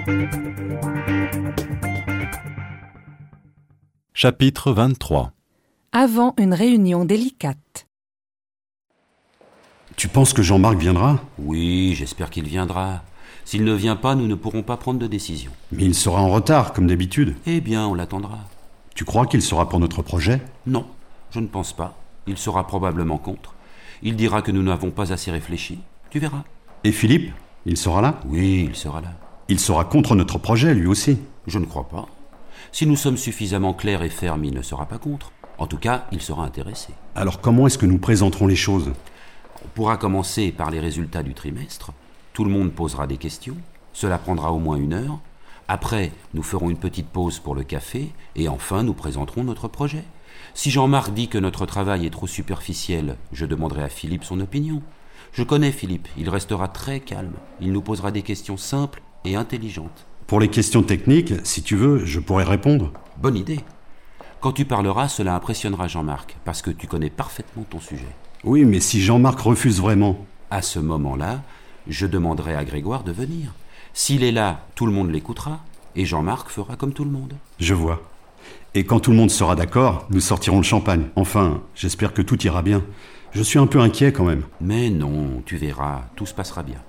Chapitre 23. Avant une réunion délicate. Tu penses que Jean-Marc viendra ? Oui, j'espère qu'il viendra. S'il ne vient pas, nous ne pourrons pas prendre de décision. Mais il sera en retard, comme d'habitude. Eh bien, on l'attendra. Tu crois qu'il sera pour notre projet ? Non, je ne pense pas. Il sera probablement contre. Il dira que nous n'avons pas assez réfléchi. Tu verras. Et Philippe ? Il sera là ? Oui, il sera là. Il sera contre notre projet, lui aussi. Je ne crois pas. Si nous sommes suffisamment clairs et fermes, il ne sera pas contre. En tout cas, il sera intéressé. Alors comment est-ce que nous présenterons les choses ? On pourra commencer par les résultats du trimestre. Tout le monde posera des questions. Cela prendra au moins 1 heure. Après, nous ferons une petite pause pour le café. Et enfin, nous présenterons notre projet. Si Jean-Marc dit que notre travail est trop superficiel, je demanderai à Philippe son opinion. Je connais Philippe, il restera très calme. Il nous posera des questions simples et intelligentes. Pour les questions techniques, si tu veux, je pourrais répondre. Bonne idée. Quand tu parleras, cela impressionnera Jean-Marc, parce que tu connais parfaitement ton sujet. Oui, mais si Jean-Marc refuse vraiment ? À ce moment-là, je demanderai à Grégoire de venir. S'il est là, tout le monde l'écoutera, et Jean-Marc fera comme tout le monde. Je vois. Et quand tout le monde sera d'accord, nous sortirons le champagne. Enfin, j'espère que tout ira bien. Je suis un peu inquiet quand même. Mais non, tu verras, tout se passera bien.